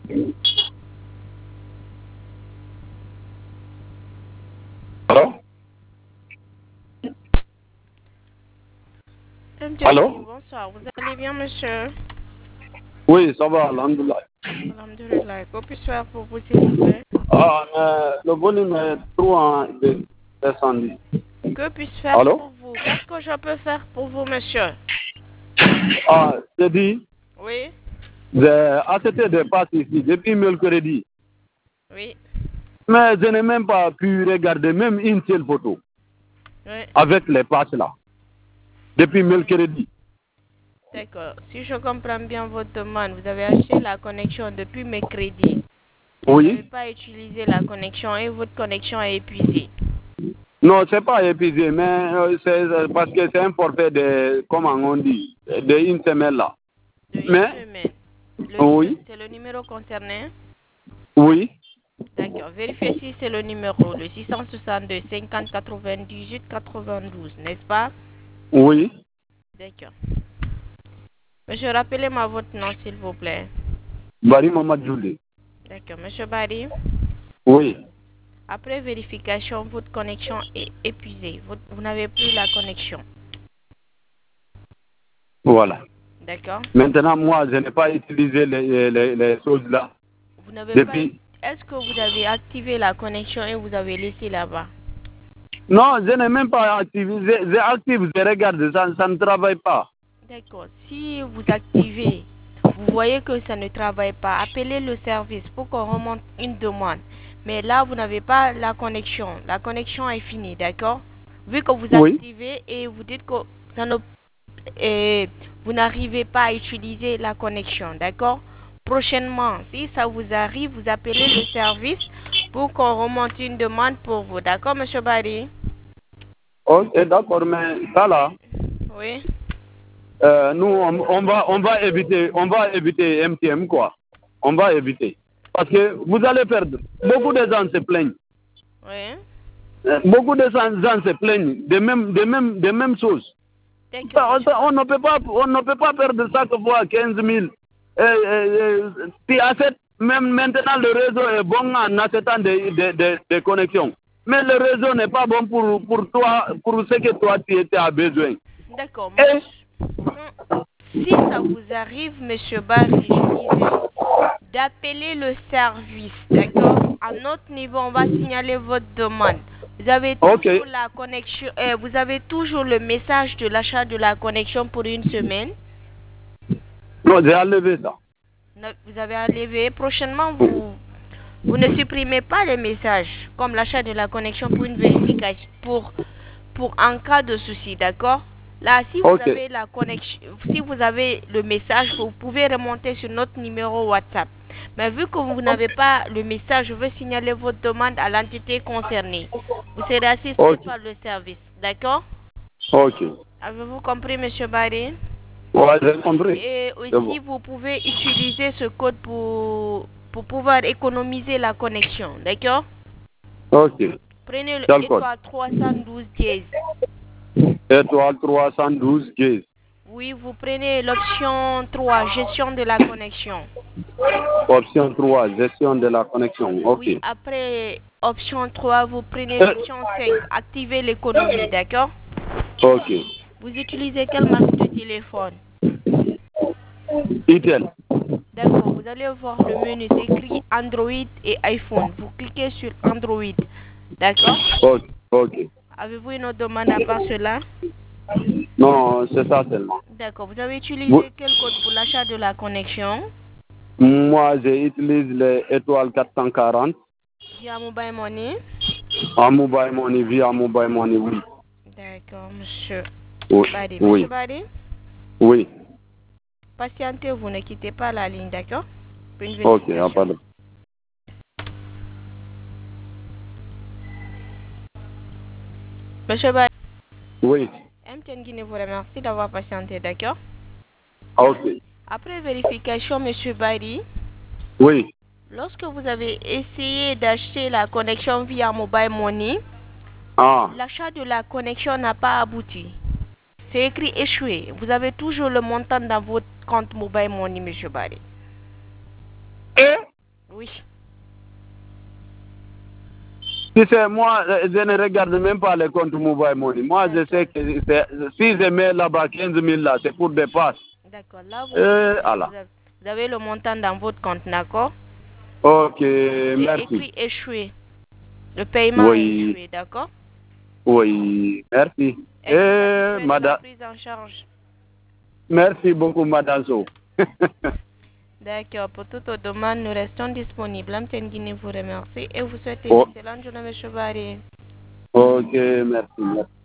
Allô? Allô? Bonsoir, vous allez bien, monsieur? Oui, ça va, alhamdoulilah. Alhamdulillah. Que puis-je faire pour vous, s'il vous plaît? Ah, mais le volume est trop descendu. Que puis-je faire Allô? pour vous? Qu'est-ce que je peux faire pour vous, monsieur? Ah, j'ai dit, Oui, j'ai acheté des passes ici depuis mercredi. oui, Mais je n'ai même pas pu regarder même une seule photo oui. avec les passes là. Depuis mercredi. D'accord. Si je comprends bien votre demande, vous avez acheté la connexion depuis mercredi. Vous n'avez Oui. pas utilisé la connexion et votre connexion est épuisée. Non, c'est pas épuisé, mais c'est parce que c'est un forfait de, comment on dit, de une semaine là. De une Mais, semaine. oui, C'est le numéro concerné? oui, D'accord. Vérifiez si c'est le numéro, le 662 50 98 92, n'est-ce pas? oui. D'accord. Monsieur, rappelez-moi votre nom, s'il vous plaît. Bari Mamad Jouli. D'accord. Monsieur Barry, Oui, après vérification, votre connexion est épuisée. Vous n'avez plus la connexion. voilà. D'accord. Maintenant, moi, je n'ai pas utilisé les choses là Vous n'avez pas. depuis. Est-ce que vous avez activé la connexion et vous avez laissé là-bas? Non, je n'ai même pas activé. J'ai activé, je regarde, ça ne travaille pas. D'accord. Si vous activez, vous voyez que ça ne travaille pas, appelez le service pour qu'on remonte une demande. Mais là, vous n'avez pas la connexion. La connexion est finie, d'accord? Vu que vous Oui, activez et vous dites que ça ne, vous n'arrivez pas à utiliser la connexion, d'accord? Prochainement, si ça vous arrive, vous appelez le service pour qu'on remonte une demande pour vous, d'accord, monsieur Barry? ok, d'accord, mais ça là, Oui. nous, on va éviter MTM quoi. On va éviter. Parce que vous allez perdre. Beaucoup de gens se plaignent. Oui. Beaucoup de gens se plaignent des mêmes choses. D'accord, monsieur Barry. On ne peut pas perdre chaque fois 15 000. Tu achètes, même maintenant le réseau est bon en achetant des connexions. Mais le réseau n'est pas bon pour toi, pour ce que toi tu as besoin. D'accord, Et, si ça vous arrive, monsieur Barry, je disais d'appeler le service, d'accord? À notre niveau, on va signaler votre demande. Vous avez ok, toujours la connexion, vous avez toujours le message de l'achat de la connexion pour une semaine. non, j'ai enlevé ça. Vous avez enlevé. Prochainement, vous ne supprimez pas les messages comme l'achat de la connexion pour une vérification, pour en cas de souci, d'accord? Là, si vous Ok, avez la connexion, si vous avez le message, vous pouvez remonter sur notre numéro WhatsApp. Mais vu que vous n'avez pas le message, je veux signaler votre demande à l'entité concernée. Vous serez assisté ok, par le service, d'accord? ok. Avez-vous compris, monsieur Barry? Ouais, j'ai compris. Et C'est aussi, bon. vous pouvez utiliser ce code pour pouvoir économiser la connexion, d'accord? Ok, Prenez le quel code? étoile 312 dièse. Étoile 312 10. Oui, vous prenez l'option 3, gestion de la connexion. Option 3, gestion de la connexion. Ok. Oui, après option 3, vous prenez l'option 5, activer l'économie, d'accord? Ok. Vous utilisez quelle marque de téléphone? Itel. D'accord, vous allez voir le menu, c'est écrit Android et iPhone. Vous cliquez sur Android, d'accord? Ok. Ok. Avez-vous une autre demande à part cela? Non, c'est ça seulement. D'accord, vous avez Vous- utilisé quel code pour l'achat de la connexion? Moi, j'utilise les étoiles 440 Via Mobile Money? en mobile money, via mobile money, oui. D'accord, monsieur Oui. Badi. Monsieur Oui. Badi, Oui. patientez, vous ne quittez pas la ligne, d'accord? Pour une Ok, à vérification. pas de... Monsieur Badi, Oui. MTN Guinée vous remercie d'avoir patienté, d'accord? Ok. Après vérification, monsieur Badi, Oui. lorsque vous avez essayé d'acheter la connexion via Mobile Money, Ah. l'achat de la connexion n'a pas abouti. C'est écrit échoué. Vous avez toujours le montant dans votre compte Mobile Money, monsieur Badi. Et Oui. Si c'est moi, je ne regarde même pas les comptes Mobile Money. Moi, je sais que si je mets là-bas 15 000 là, c'est pour des passes. D'accord. Là, Allah. vous avez le montant dans votre compte, d'accord? Ok, C'est merci. écrit échoué. Le paiement est échoué, d'accord? Oui, merci. Êtes-vous satisfait de la madame, prise en charge? merci beaucoup, Madame So. D'accord. Pour toute demande, nous restons disponibles. Amtengini vous remercie et vous souhaite une Oh. excellente journée, M. Barry. Ok, merci.